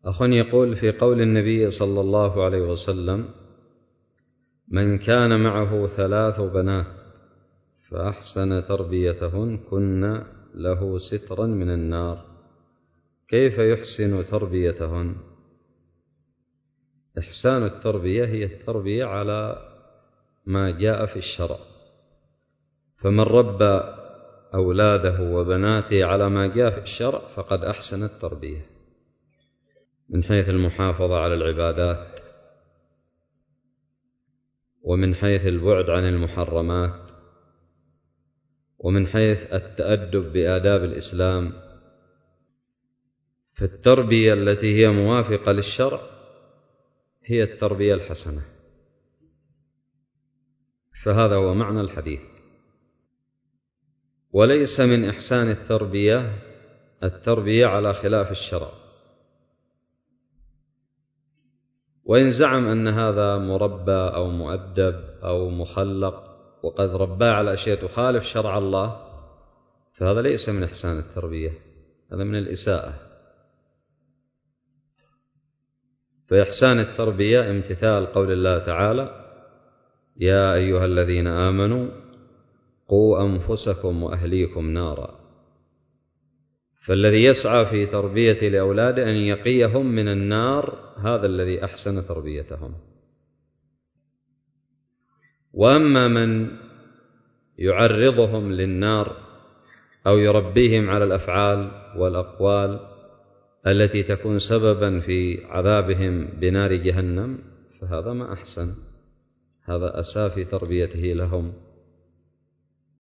أخ يقول: في قول النبي صلى الله عليه وسلم: من كان معه 3 بنات فأحسن تربيتهن كن له سترا من النار، كيف يحسن تربيتهن؟ إحسان التربية هي التربية على ما جاء في الشرع، فمن ربى أولاده وبناته على ما جاء في الشرع فقد أحسن التربية، من حيث المحافظة على العبادات، ومن حيث البعد عن المحرمات، ومن حيث التأدب بآداب الإسلام. فالتربية التي هي موافقة للشرع هي التربية الحسنة، فهذا هو معنى الحديث. وليس من إحسان التربية على خلاف الشرع، وإن زعم أن هذا مربى أو مؤدب أو مخلق وقد رباه على أشياء تخالف شرع الله، فهذا ليس من إحسان التربية، هذا من الإساءة. فإحسان التربية امتثال قول الله تعالى: يا أيها الذين آمنوا قوا أنفسكم وأهليكم نارا. فالذي يسعى في تربية لأولاده أن يقيهم من النار، هذا الذي أحسن تربيتهم. وأما من يعرضهم للنار أو يربيهم على الأفعال والأقوال التي تكون سببا في عذابهم بنار جهنم، فهذا ما أحسن، هذا أساء في تربيته لهم.